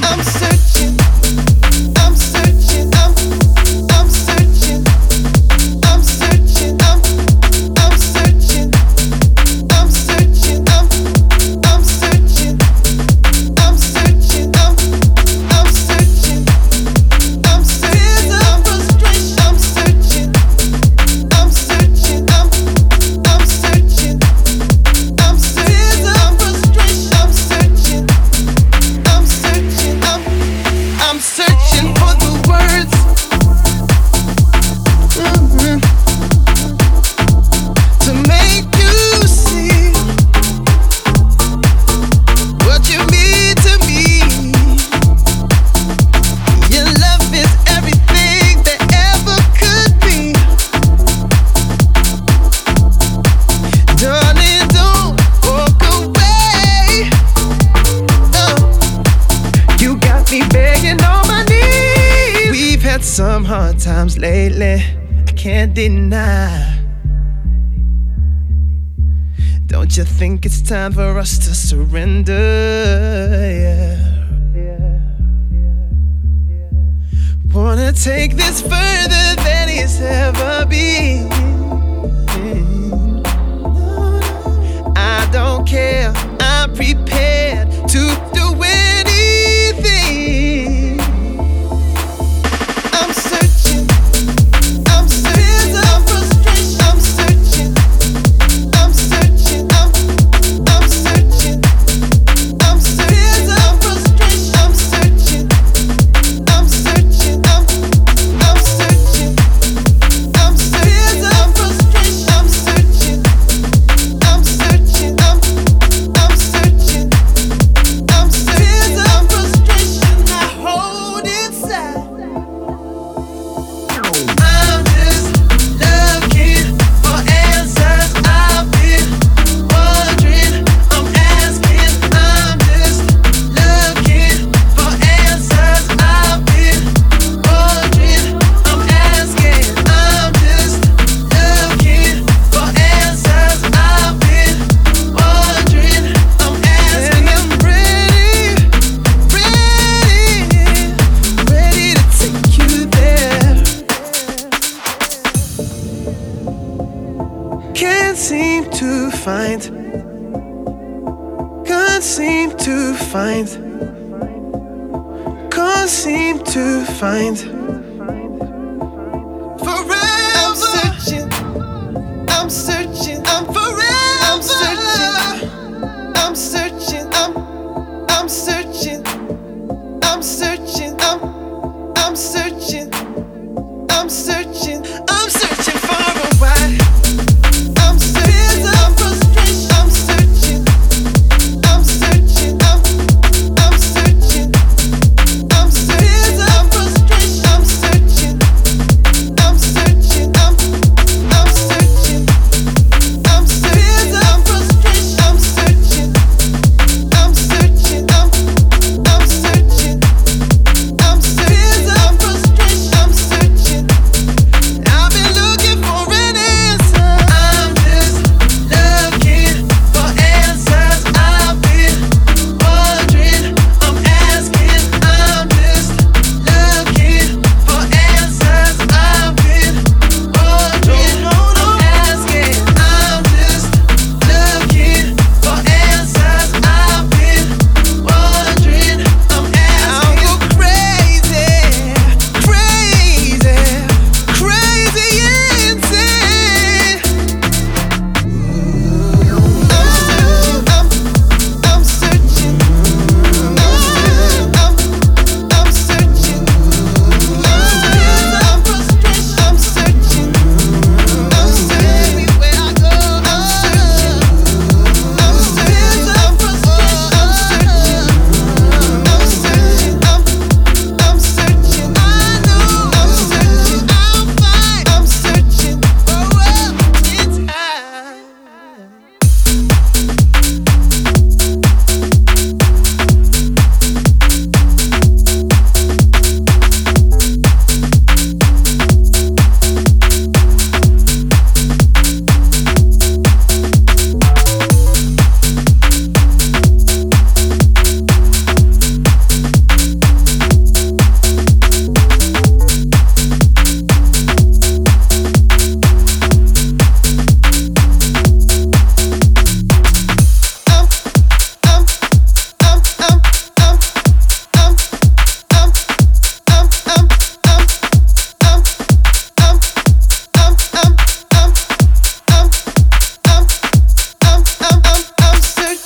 I'm searching. I'm searching. I'm searching. I'm searching. I'm searching. I'm searching. I'm searching. I'm searching. I'm searching. I'm searching. I'm searching. I'm searching. I'm searching. I'm searching. I'm searching. I'm searching. I'm searching for the words. To make you see what you mean to me. Your love is everything that ever could be. Darling, don't walk away. You got me begging on my knees. We've had some hard times lately, I can't deny. Don't you think it's time for us to surrender? Yeah. Wanna take this further than it's ever been. I don't care, I'm prepared to do anything. I'm searching. I'm searching. I'm searching. I'm searching. I'm searching. I'm searching. I'm searching. I'm searching. I'm searching. I'm searching. I'm searching. I'm searching. I'm searching. I'm searching. I hold inside. I'm just looking for answers. I've been wondering, I'm asking. I'm just looking for answers. I've been wondering, I'm asking. I'm just looking for answers. I've been wondering, I'm asking. And I'm ready to take you there. Can't seem to find, can't seem to find, can't seem to find. Forever. I'm searching. I'm searching. I'm forever. I'm searching. I'm searching. I'm searching. I'm searching. I'm searching. I'm searching. I'm searching for a while. I'm searching. I'm searching. I'm searching. I'm searching. I'm searching. I'm searching. I'm searching. I'm searching. I'm searching. I'm searching. I'm searching. I'm searching. I'm searching. I'm searching. I've been looking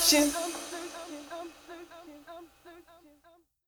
option.